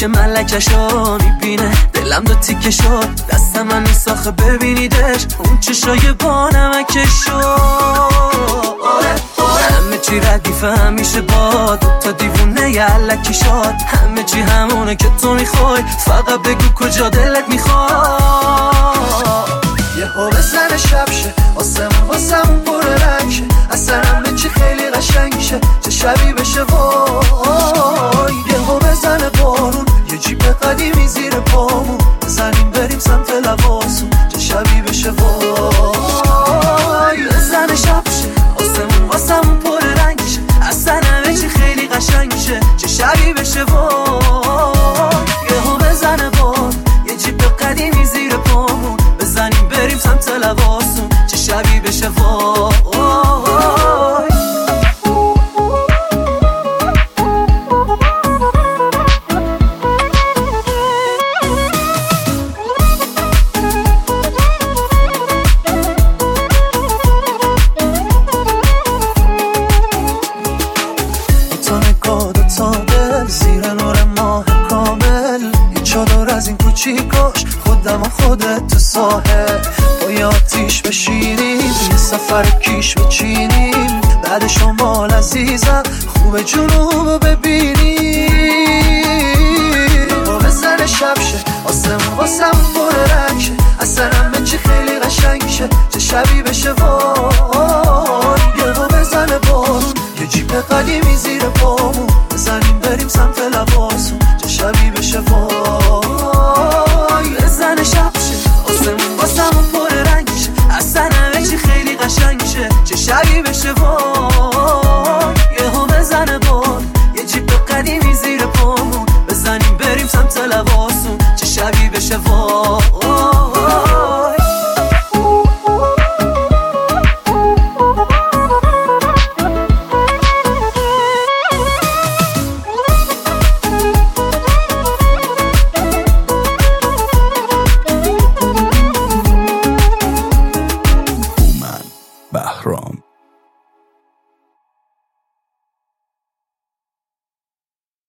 که ملکشو میبینه دلم دو تیکه شد، دستم هم میساخه ببینیدش اون چشای با نمکشو. همه چی ردیفه همیشه با دوتا دیوونه یلکی شد، همه چی همونه که تو میخوای، فقط بگو کجا دلت میخواد. یه ها بزن شب شه واسمون پر رنگ شه، اصلا همه چی خیلی قشنگ شه، چه شبی بشه وای. یه ها بزن بارون یه جیب قدیمی زیر پامون، بزنیم بریم سمت لباسون، چه شبی بشه وای. بزن شب شه واسمون پر رنگ شه، اصلا همه چی خیلی قشنگ شه، چه شبی بشه وای. یه ها بزن بارون یه جیب قدیمی زیر پامون، بزنیم بریم سمت لباسون، چه شبی بشه وای. تا نگاه دوتا دل زیر نور ماه کامل، یه چادر از این کوچیکاش خودم و خودت تو ساحل، با یه آتیش بشینیم یه سفر کیش بچینیم، بعد شمال عزیزم خوب جنوب ببینیم. با بزن شب شه واسمون پر رنگ شه، اصلا همه چی خیلی قشنگ شه، چه شبی بشه وای. یه با بزن بارون یه جیب قدیمی زیر پامون، بزنیم بریم سمت لباسون، چه شبی بشه وای. بزن شب شه واسمون پر رنگ شه، اصلا همه چی خیلی قشنگ شه، چه شبی بشه وای.